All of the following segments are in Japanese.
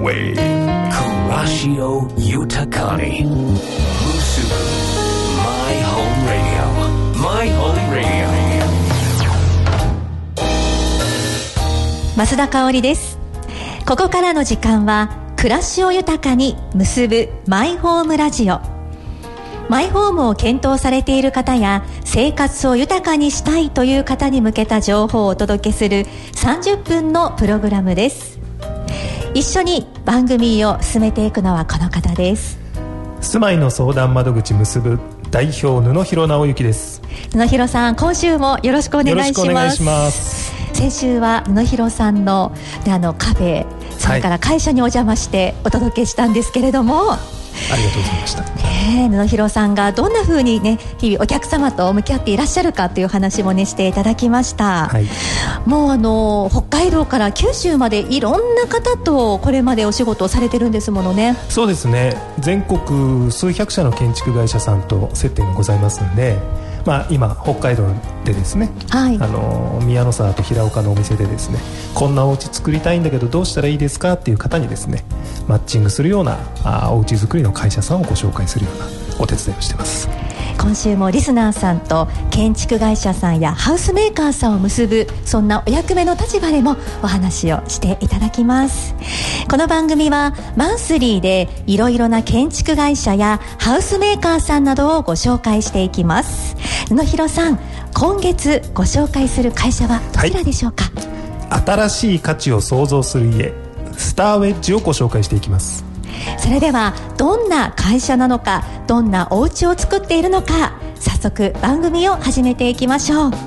J-Wave 暮らしを豊かに結ぶ My Home Radio My Home Radio 増田香織です。ここからの時間は暮らしを豊かに結ぶマイホームラジオ。マイホームを検討されている方や生活を豊かにしたいという方に向けた情報をお届けする30分のプログラムです。一緒に番組を進めていくのはこの方です。 住まいの相談窓口結ぶ代表布広直之です。 布広さん、今週もよろしくお願いします。 よろしくお願いします。 先週は布広さんのカフェ、それから会社にお邪魔してお届けしたんですけれども、 ありがとうございました。 布広さんがどんな風にね、日々お客様と向き合っていらっしゃるかという話もねしていただきました。はい、もう北海道から九州までいろんな方とこれまでお仕事をされてるんですものね。 そうですね。全国数百社の建築会社さんと接点がございますので、今北海道でですね、はい、宮の沢と平岡のお店でですね、こんなお家作りたいんだけどどうしたらいいですかっていう方にですね、マッチングするようなお家作りの会社さんをご紹介するようなお手伝いをしています。 今週もリスナーさんと建築会社さんやハウスメーカーさんを結ぶ、そんなお役目の立場でもお話をしていただきます。この番組はマンスリーでいろいろな建築会社やハウスメーカーさんなどをご紹介していきます。布広さん、今月ご紹介する会社はどちらでしょうか？ はい、新しい価値を創造する家、スターウェッジをご紹介していきます。 それではどんな会社なのか、どんなお家を作っているのか、早速番組を始めていきましょう。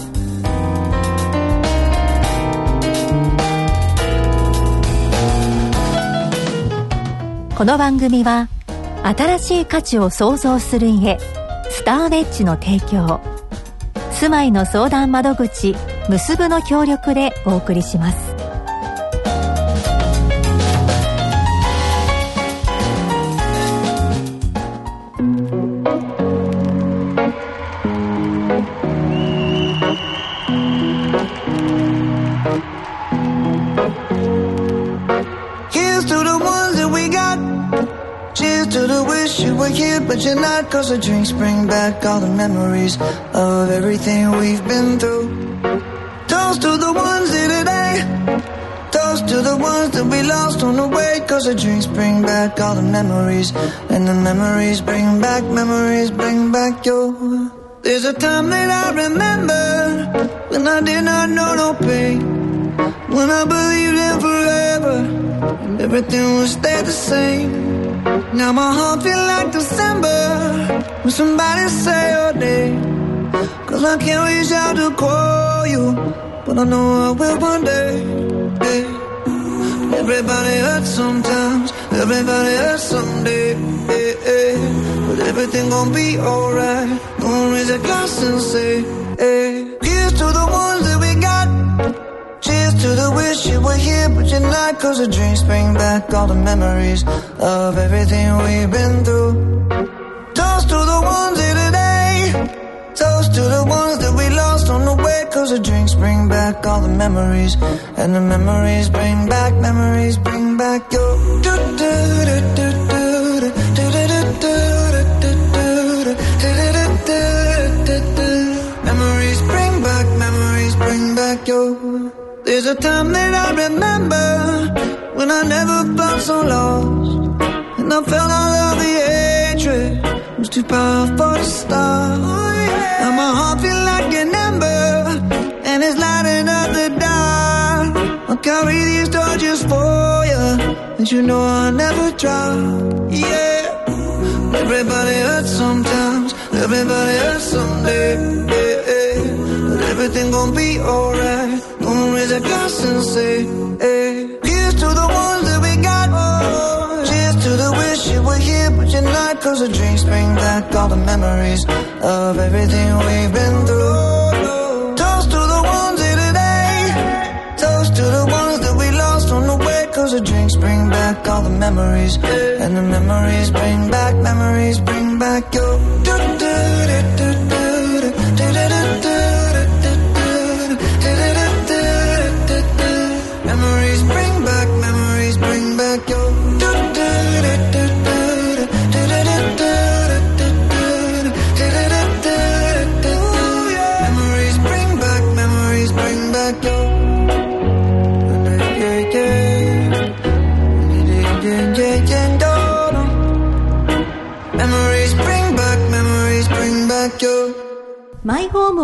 この番組は新しい価値を創造する家、スターウェッジの提供、住まいの相談窓口結ぶの協力でお送りします。 But you're not, 'cause the drinks bring back all the memories of everything we've been through. Toast to the ones here today, toast to the ones that we lost on the way, 'cause the drinks bring back all the memories, and the memories bring back your. There's a time that I remember when I did not know no pain, when I believed in forever and everything would stay the same. Now my heart feel like December when somebody say your name, 'cause I can't reach out to call you, but I know I will one day. Hey. Everybody hurts sometimes, everybody hurts someday. Hey, hey. But everything gon' be alright. Gonna raise a glass and say, hey. Here's to the ones that we got. Cheers to the wish you were here, but you're not, 'cause the drinks bring back all the memories of everything we've been through. Toast to the ones here today, toast to the ones that we lost on the way, 'cause the drinks bring back all the memories, and the memories bring back your. Memories bring back your. There's a time that I remember when I never felt so lost, and I felt all of the hatred was too powerful to stop. Now my heart feel like an ember, and it's lighting up the dark. I'll carry these torches for you, and you know I'll never drop. Yeah. Everybody hurts sometimes, everybody hurts someday. Yeah, yeah. But everything gon' be alright. Gonna raise a glass and say, hey. Here's to the ones that we got. Oh, cheers to the wish you were here, but you're not, 'cause the drinks bring back all the memories of everything we've been through. Toast to the ones here today, toast to the ones that we lost on the way, 'cause the drinks bring back all the memories, and the memories bring back your. Memories bring back your.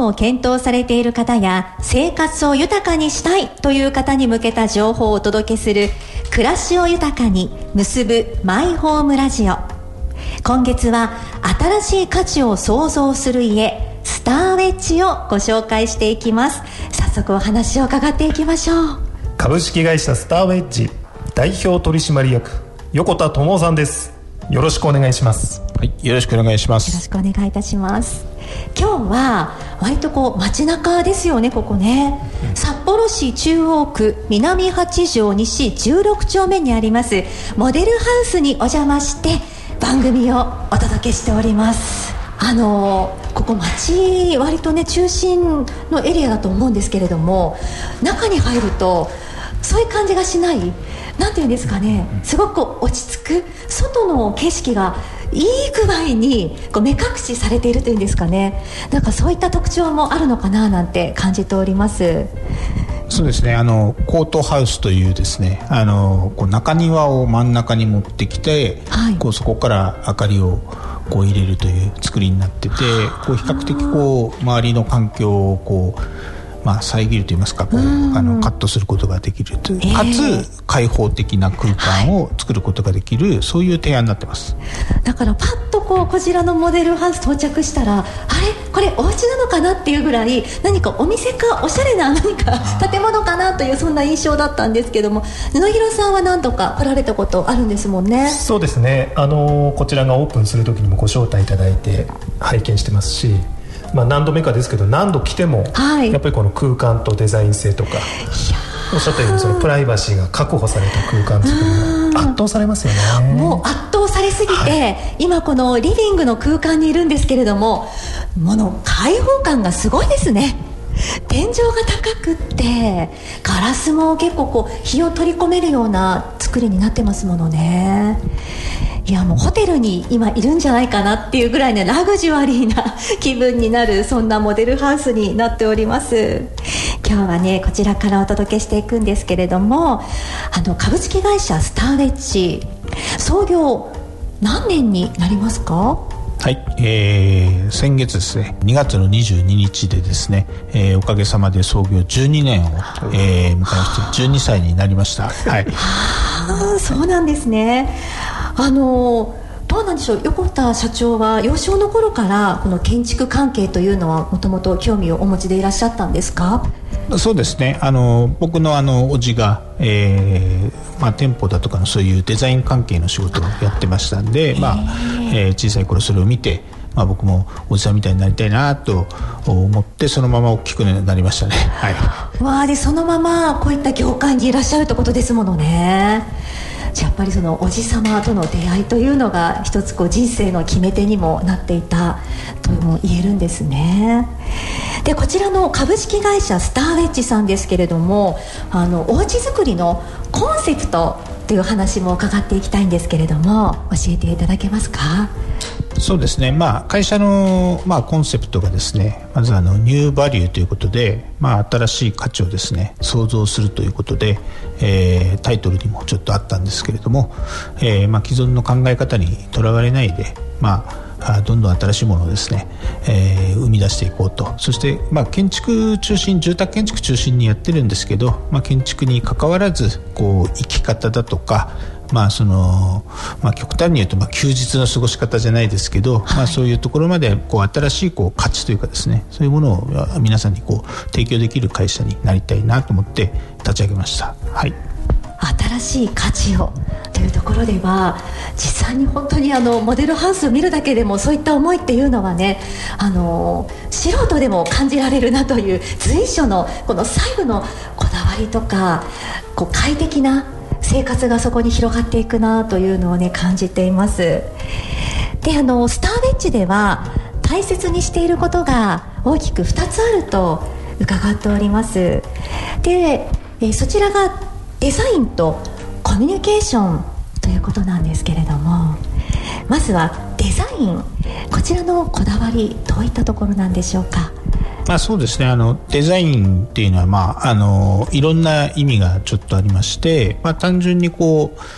を検討されている方や生活を豊かにしたいという方に向けた情報をお届けする暮らしを豊かに結ぶマイホームラジオ。今月は新しい価値を創造する家スターウェッジをご紹介していきます。早速お話を伺っていきましょう。 株式会社スターウェッジ代表取締役横田智さんです。よろしくお願いします。 はい、よろしくお願いします。 よろしくお願いいたします。今日は割と街中ですよね、ここね、札幌市中央区南8条西16丁目にありますモデルハウスにお邪魔して番組をお届けしております。ここ街割とね中心のエリアだと思うんですけれども、中に入るとそういう感じがしない、なんていうんですかね、すごく落ち着く外の景色がいい具合に目隠しされているというんですかね、なんかそういった特徴もあるのかななんて感じております。 そうですね、コートハウスというですね、中庭を真ん中に持ってきて、はい、そこから明かりを入れるという作りになってて、比較的周りの環境を遮るといいますかカットすることができるという、かつ開放的な空間を作ることができる、はい、そういう提案になってます。 だからパッとこちらのモデルハウス到着したら、あれこれお家なのかなっていうぐらい、何かお店かおしゃれな何か建物かなという、そんな印象だったんですけども、布広さんは何度か来られたことあるんですもんね。 そうですね、こちらがオープンする時にもご招待いただいて拝見してますし、何度目かですけど何度来ても、はい、やっぱりこの空間とデザイン性とか、おっしゃったようにそのプライバシーが確保された空間作りが圧倒されますよね。 もう圧倒されすぎて、はい、今このリビングの空間にいるんですけれども、開放感がすごいですね。天井が高くってガラスも結構日を取り込めるような作りになってますものね。いや、もうホテルに今いるんじゃないかなっていうぐらいね、ラグジュアリーな気分になる、そんなモデルハウスになっております。今日はねこちらからお届けしていくんですけれども、株式会社スターウェッジ創業何年になりますか？ はい、先月ですね、2月の22日でですね、おかげさまで創業12年を、迎えまして12歳になりました。はい。 そうなんですね。どうなんでしょう、横田社長は幼少の頃からこの建築関係というのはもともと興味をお持ちでいらっしゃったんですか？ そうですね、僕の叔父が、店舗だとかのそういうデザイン関係の仕事をやってましたんで、小さい頃それを見て、僕もおじさんみたいになりたいなと思って、そのまま大きくなりましたね。はい。 でそのままこういった業界にいらっしゃるってことですものね。やっぱりそのおじさまとの出会いというのが一つ人生の決め手にもなっていたとも言えるんですね。でこちらの株式会社スターウェッジさんですけれども、おうち作りのコンセプトという話も伺っていきたいんですけれども、教えていただけますか？ そうですね、会社の、コンセプトがですね、まずニューバリューということで、新しい価値をですね創造するということで、タイトルにもちょっとあったんですけれども、既存の考え方にとらわれないで、どんどん新しいものをですね、生み出していこうと。そして、建築中心、住宅建築中心にやってるんですけど、建築に関わらず生き方だとか、極端に言うと、休日の過ごし方じゃないですけど、そういうところまで新しい価値というかですね、そういうものを皆さんに提供できる会社になりたいなと思って立ち上げました。はい。 新しい価値をというところでは、実際に本当にモデルハウスを見るだけでもそういった思いっていうのはね、素人でも感じられるなという、随所のこの細部のこだわりとか、快適な生活がそこに広がっていくなというのをね感じています。でスターウェッジでは大切にしていることが大きく2つあると伺っております。で、そちらがデザインとコミュニケーションということなんですけれども、まずはデザイン、こちらのこだわりどういったところなんでしょうか？ そうですね、デザインっていうのは、いろんな意味がちょっとありまして、単純に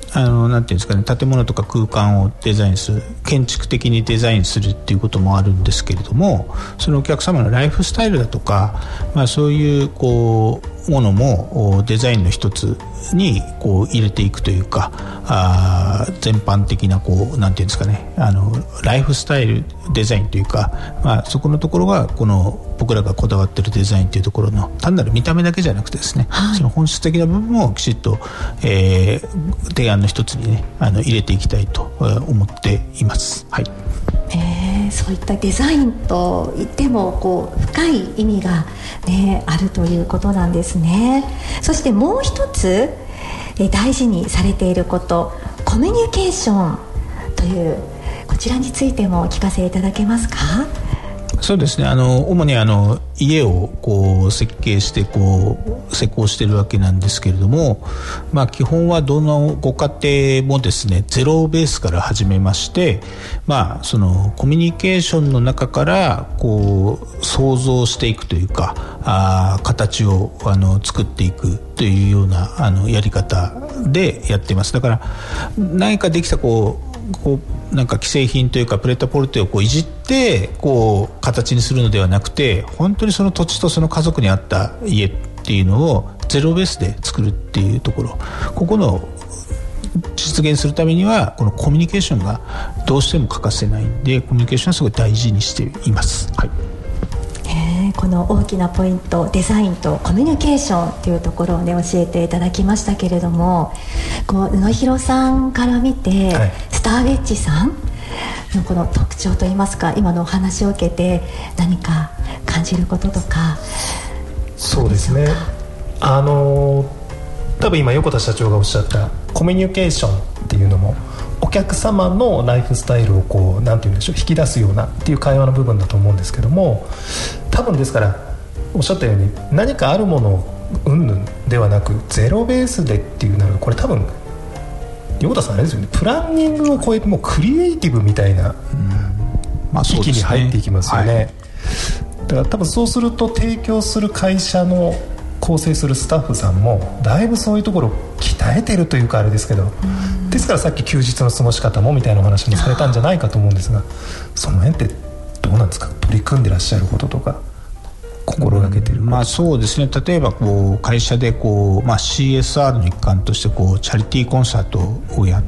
なんていうんですかね、建物とか空間をデザインする、建築的にデザインするっていうこともあるんですけれども、そのお客様のライフスタイルだとか、そういうこうものもデザインの一つにこう入れていくというか、全般的なこうなんていうんですかね、ライフスタイルデザインというか、そこのところがこの僕らがこだわっているデザインというところの単なる見た目だけじゃなくてですね、その本質的な部分をきちっと、提案の一つにね入れていきたいと思っています。はい。 そういったデザインといってもこう深い意味が、あるということなんですね。そしてもう一つ、大事にされていること、コミュニケーションという、こちらについてもお聞かせいただけますか？ そうですね、主に家をこう設計してこう施工しているわけなんですけれども、基本はどのご家庭もですねゼロベースから始めまして、そのコミュニケーションの中からこう想像していくというか、形を作っていくというようなやり方でやっています。だから何かできたこうなんか既製品というかプレタポルテをこういじってこう形にするのではなくて、本当にその土地とその家族に合った家っていうのをゼロベースで作るっていうところ、ここの実現するためにはこのコミュニケーションがどうしても欠かせないんで、コミュニケーションはすごい大事にしています。はい。 この大きなポイント、デザインとコミュニケーションというところをね教えていただきましたけれども、こう布広さんから見て、スターウェッジさんのこの特徴といいますか、今のお話を受けて何か感じることとか。 そうですね、多分今横田社長がおっしゃったコミュニケーションっていうのもお客様のライフスタイルをこうなんて言うんでしょう、引き出すようなっていう会話の部分だと思うんですけども、多分ですからおっしゃったように何かあるものをうんぬんではなくゼロベースでっていうなら、これ多分横田さんあれですよね、プランニングを超えてもうクリエイティブみたいな域に入っていきますよね。だから多分そうすると提供する会社の構成するスタッフさんもだいぶそういうところを鍛えてるというかあれですけど、ですからさっき休日の過ごし方もみたいなお話もされたんじゃないかと思うんですが、その辺ってどうなんですか、取り組んでらっしゃることとか心がけてること。 そうですね、例えばこう会社でこう、CSR の一環としてこうチャリティーコンサートをやって、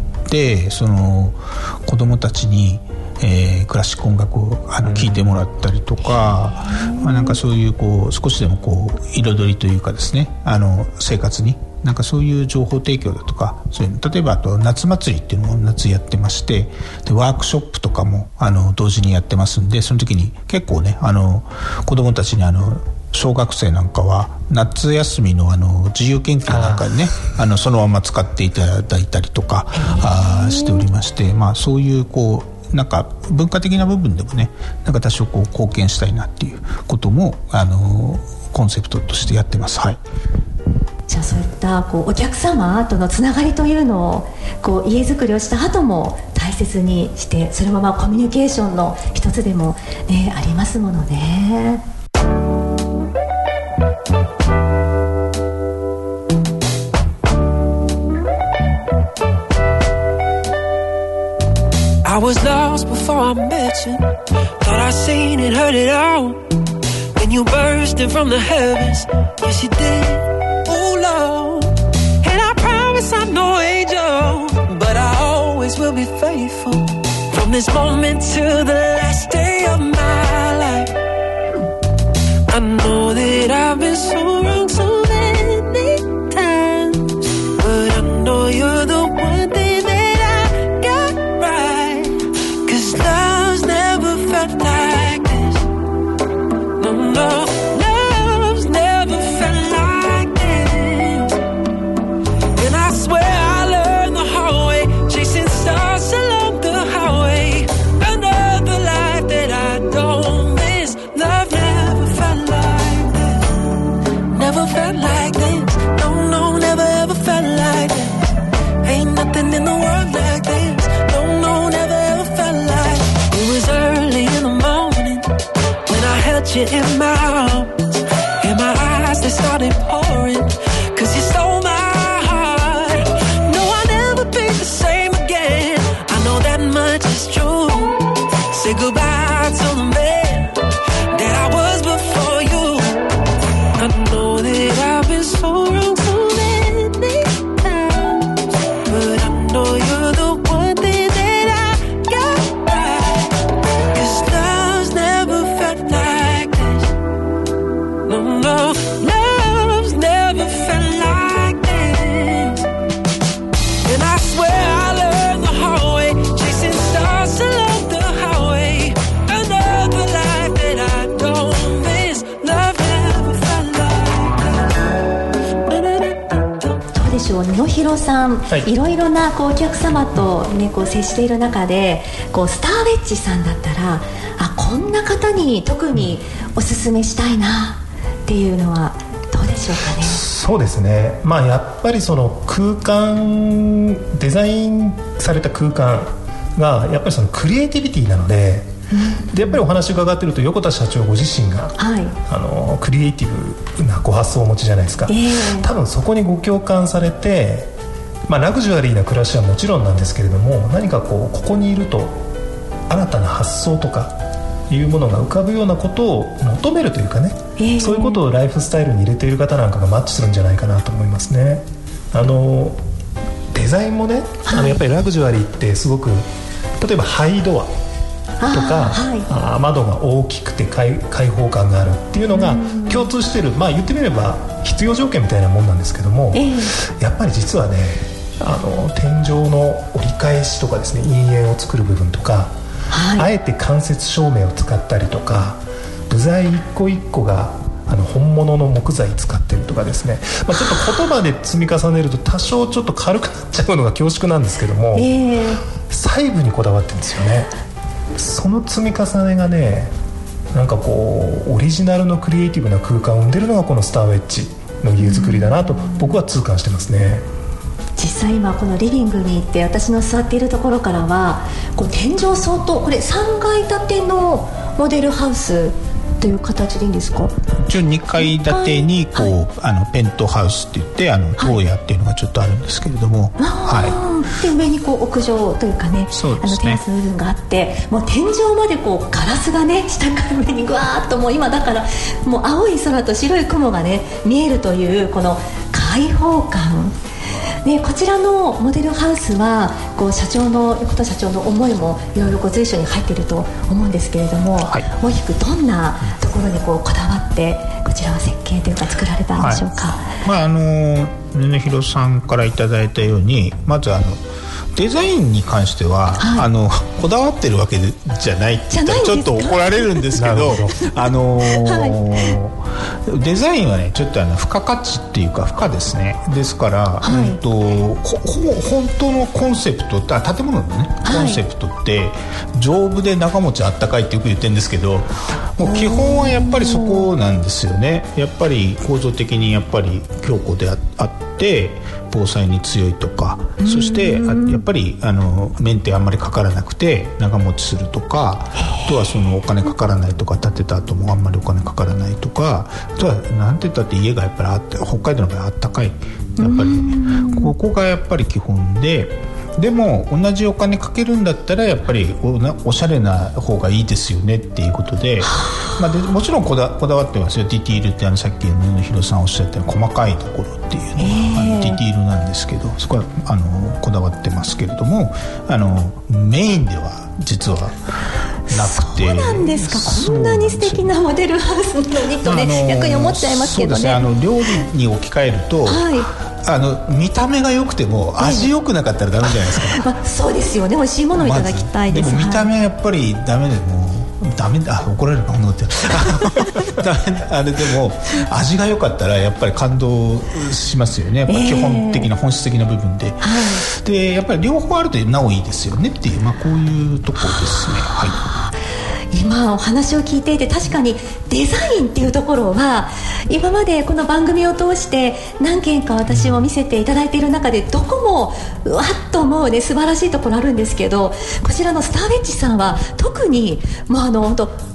その子どもたちにクラシック音楽を聴いてもらったりとか、なんかそういうこう少しでもこう彩りというかですね、生活になんかそういう情報提供だとか、そういう例えばあと夏祭りっていうのも夏やってまして、でワークショップとかも同時にやってますんで、その時に結構ね子どもたちに小学生なんかは夏休みの自由研究なんかにねそのまま使っていただいたりとかしておりまして、そういうこうなんか文化的な部分でもね、なんか多少こう貢献したいなっていうこともコンセプトとしてやってます。はい。 じゃあそういったこうお客様とのつながりというのをこう家づくりをした後も大切にして、それもコミュニケーションの一つでも、ありますものね。 I was lost before I met you. Thought I seen and heard it all. When you bursting from the heavens, yes you did. Oh Lord, and I promise I'm no angel, but I always will be faithful. From this moment to the last day of my life, I know that I've been so wrong so many times, but I know you're the one thing that I got right. 'Cause love's never felt like this. No, no, love's never felt like this. And I swear I learned the hard way, chasing stars along the highway. Another life that say goodbye to the man that I was before you. I know that I've been so wrong so many times, but I know you're the one thing that I got right. 'Cause love's never felt like this. No, no, love's never felt like this. And I swear I learned the hard way, chasing stars along the highway. Another life that I don't miss. Love never felt like this. どうでしょう、野広さん、いろいろなお客様と、ね、接している中でスターウェッジさんだったらこんな方に特におすすめしたいなっていうのはどうでしょうかね。 そうですね、やっぱりその空間、デザインされた空間がやっぱりそのクリエイティビティなので、やっぱりお話伺ってると横田社長ご自身が、クリエイティブなご発想をお持ちじゃないですか、多分そこにご共感されて、ラグジュアリーな暮らしはもちろんなんですけれども、何かここにいると新たな発想とかいうものが浮かぶようなことを求めるというかね、そういうことをライフスタイルに入れている方なんかがマッチするんじゃないかなと思いますね。デザインもね、やっぱりラグジュアリーってすごく、例えばハイドアとか、窓が大きくて開放感があるっていうのが共通してる、言ってみれば必要条件みたいなもんなんですけども、やっぱり実はね、天井の折り返しとかですね、陰影を作る部分とか、あえて間接照明を使ったりとか、部材一個一個が本物の木材使ってるとかですね、ちょっと言葉で積み重ねると多少ちょっと軽くなっちゃうのが恐縮なんですけども、細部にこだわってるんですよね。その積み重ねがね、なんかオリジナルのクリエイティブな空間を生んでるのがこのスターウェッジの家づくりだなと僕は痛感してますね。 実際今このリビングに行って私の座っているところからは天井相当、これ3階建てのモデルハウスという形でいいんですか。 一応2階建てにペントハウスって言って当屋っていうのがちょっとあるんですけれども、 で上に屋上というかね、テラス部分があって、もう天井までガラスがね、下から上にぐわーっと、もう今だからもう青い空と白い雲がね見えるというこの開放感で、こちらのモデルハウスは横田社長の思いもいろいろ随所に入っていると思うんですけれども、大きくどんなところにこだわってこちらは設計というか作られたんでしょうか。 布広さんからいただいたように、まずデザインに関しては、こだわってるわけじゃないって言ったらちょっと怒られるんですけどデザインはね、ちょっと付加価値っていうか付加ですね。ですから、本当のコンセプトって、建物のねコンセプトって丈夫で長持ちあったかいってよく言ってるんですけど、もう基本はやっぱりそこなんですよね。やっぱり構造的にやっぱり強固であって防災に強いとか、そしてやっぱりメンテあんまりかからなくて長持ちするとか、あとはお金かからないとか、建てた後もあんまりお金かからないとか、あとはなんて言ったって家がやっぱり北海道の場合あったかい、やっぱりここがやっぱり基本でも同じお金かけるんだったらやっぱりおしゃれな方がいいですよねっていうことで、もちろんこだわってますよ。ディティールってさっき布広さんおっしゃったように細かいところっていうのは、ディティールなんですけど、そこはこだわってますけれども、メインでは実はなくて。 そうなんですか。こんなに素敵なモデルハウスなのにとね、逆に思っちゃいますけどね。 そうですね、料理に置き換えると、見た目が良くても味良くなかったらダメじゃないですか。 そうですよね。美味しいものをいただきたいです。 でも見た目やっぱりダメでダメだ、怒られるかもってダメでも味が良かったらやっぱり感動しますよね。やっぱ基本的な本質的な部分で、でやっぱり両方あるとなおいいですよねっていう、こういうところですね。 今お話を聞いていて、確かにデザインっていうところは今までこの番組を通して何件か私も見せていただいている中で、どこもうわっと思うね素晴らしいところあるんですけど、こちらのスターウェッジさんは特に本当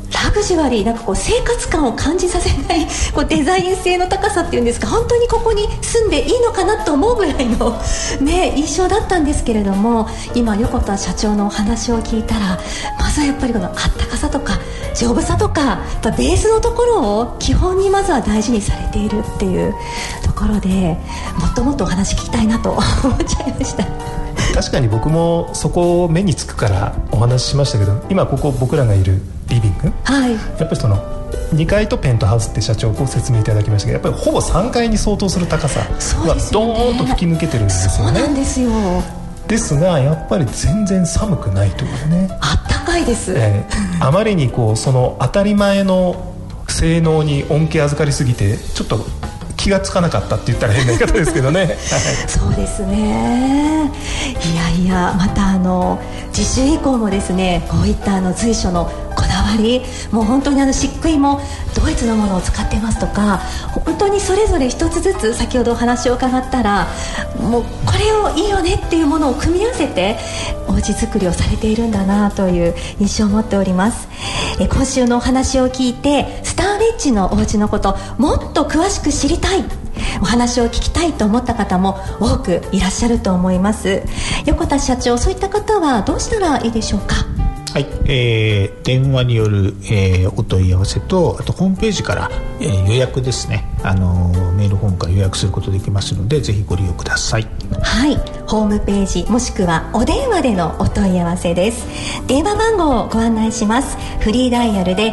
ラグジュアリー、なんかこう生活感を感じさせないこうデザイン性の高さっていうんですか、本当にここに住んでいいのかなと思うぐらいの、ね、印象だったんですけれども、今横田社長のお話を聞いたら、まずはやっぱりこのあったかさとか丈夫さとか、やっぱベースのところを基本にまずは大事にされているっていうところで、もっともっとお話聞きたいなと思っちゃいました。 確かに僕もそこを目につくからお話ししましたけど、今ここ僕らがいるリビング、はい、やっぱりその2階とペントハウスって社長ご説明いただきましたけど、やっぱりほぼ3階に相当する高さがドーンと吹き抜けてるんですよね。 そうなんですよ。 ですがやっぱり全然寒くないというね、 あったかいです、 あまりにこうその当たり前の性能に恩恵預かりすぎてちょっと気がつかなかったって言ったら変な言い方ですけどねそうですね。いやまた次週以降もですね、こういった随所のこだわり、もう本当に漆喰もドイツのものを使ってますとか、本当にそれぞれ一つずつ、先ほどお話を伺ったら、もうこれをいいよねっていうものを組み合わせてお家作りをされているんだなという印象を持っております。今週のお話を聞いて、スターレッジのお家のこともっと詳しく知りたい、お話を聞きたいと思った方も多くいらっしゃると思います。横田社長、そういった方はどうしたらいいでしょうか？ はい、電話による、お問い合わせと、あとホームページから、予約ですね、メールフォームから予約することできますので、ぜひご利用ください。 はい、ホームページもしくはお電話でのお問い合わせです。電話番号をご案内します。フリーダイヤルで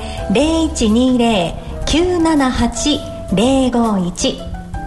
0120-978-051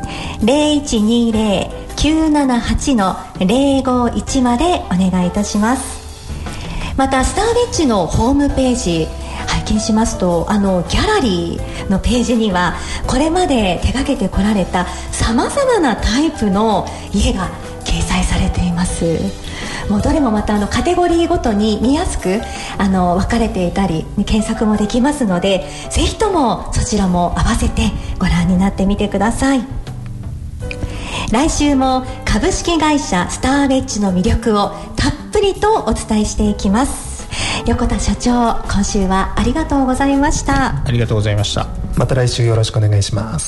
0120-978-051 までお願いいたします。またスターレッジのホームページ拝見しますと、ギャラリーのページにはこれまで手掛けてこられたさまざまなタイプの家が掲載されています。もうどれもまたカテゴリーごとに見やすく分かれていたり検索もできますので、ぜひともそちらも合わせてご覧になってみてください。来週も株式会社スターレッジの魅力をたっぷりとお伝えしていきます。横田社長、今週はありがとうございました。 ありがとうございました。 また来週よろしくお願いします。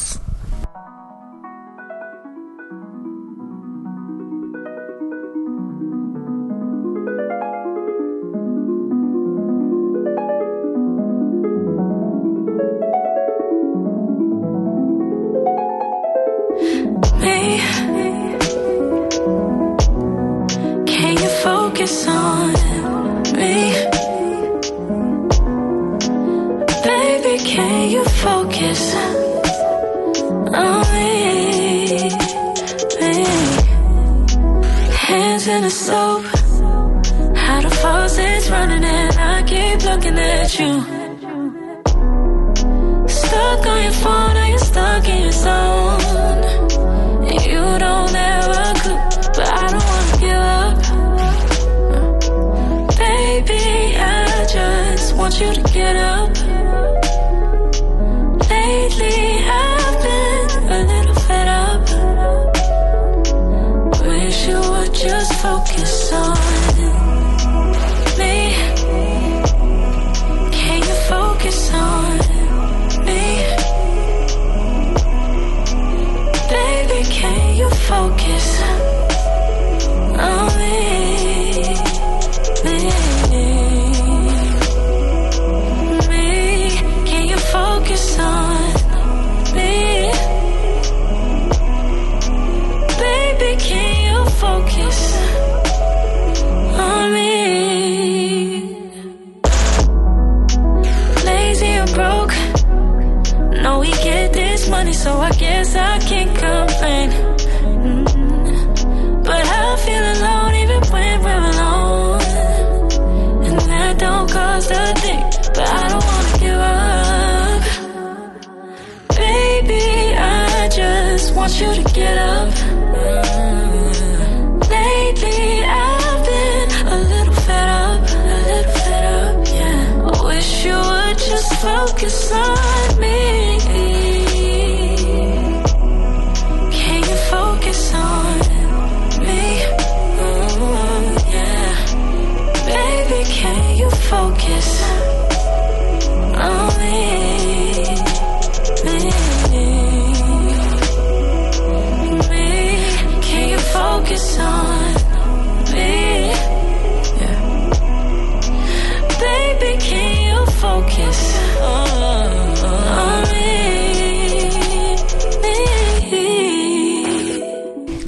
Focus on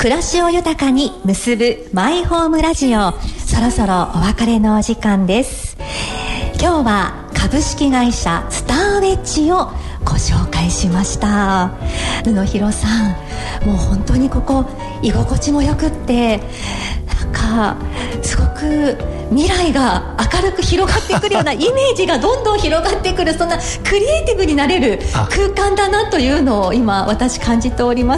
暮らしを豊かに結ぶマイホームラジオ、そろそろお別れのお時間です。今日は株式会社スターウェッジをご紹介しました。布広さん、もう本当にここ居心地もよくって、なんかすごく未来が明るく広がってくるようなイメージがどんどん広がってくる、そんなクリエイティブになれる空間だなというのを今私感じております。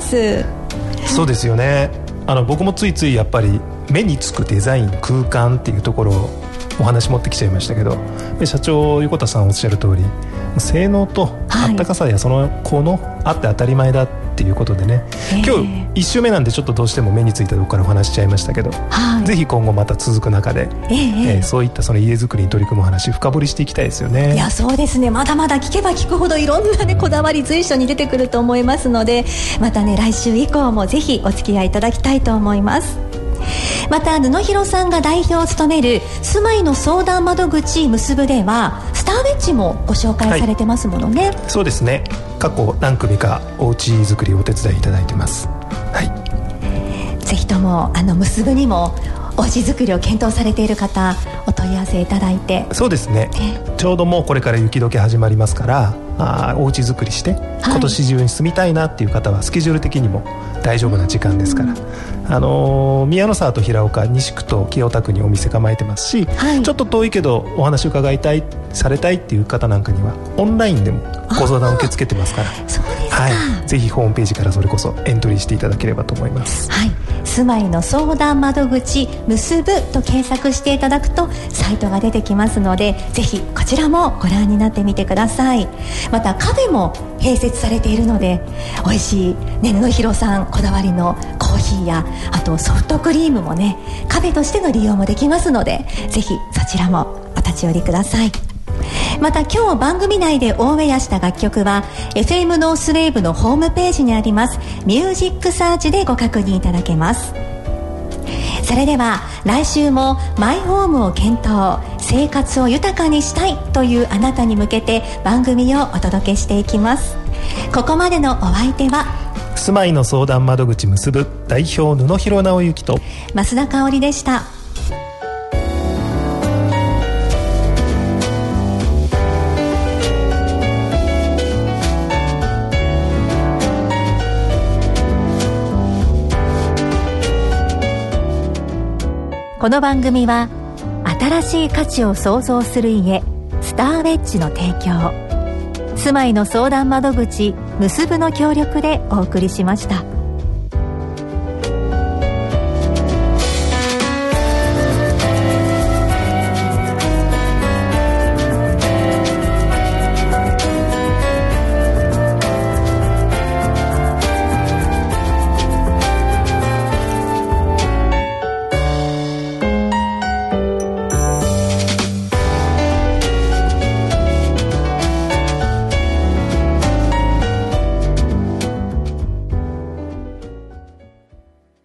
そうですよね。僕もついついやっぱり目につくデザイン、空間っていうところをお話持ってきちゃいましたけど、社長横田さんおっしゃる通り、性能とあったかさやその子のあって当たり前だっていうことでね、今日1週目なんでちょっとどうしても目についたところからお話しちゃいましたけど、ぜひ今後また続く中で、そういったその家づくりに取り組む話深掘りしていきたいですよね。 いや、そうですね。まだまだ聞けば聞くほどいろんなねこだわり随所に出てくると思いますので、またね来週以降もぜひお付き合いいただきたいと思います。また布広さんが代表を務める住まいの相談窓口結ぶではスターウェッジもご紹介されてますものね。 そうですね。過去何組かお家づくりをお手伝いいただいてます。 ぜひとも結ぶにもお家づくりを検討されている方お問い合わせいただいて。 そうですね、ちょうどもうこれから雪解け始まりますから、お家づくりして今年中に住みたいなっていう方はスケジュール的にも大丈夫な時間ですから、宮の沢と平岡、西区と清田区にお店構えてますし、ちょっと遠いけどお話伺いたいされたいっていう方なんかにはオンラインでもご相談受け付けてますから、 そうですか、 ぜひホームページからそれこそエントリーしていただければと思います。 住まいの相談窓口結ぶと検索していただくとサイトが出てきますので、ぜひこちらもご覧になってみてください。またカフェも併設されているので、美味しい、布広さんこだわりのコーヒーやあとソフトクリームもねカフェとしての利用もできますので、ぜひそちらもお立ち寄りください。また今日番組内でオンエアした楽曲は FM ノースウェーブのホームページにありますミュージックサーチでご確認いただけます。それでは来週もマイホームを検討、生活を豊かにしたいというあなたに向けて番組をお届けしていきます。ここまでのお相手は住まいの相談窓口結ぶ代表布広直之と増田香織でした。この番組は新しい価値を創造する家スターウェッジの提供、住まいの相談窓口結ぶの協力でお送りしました。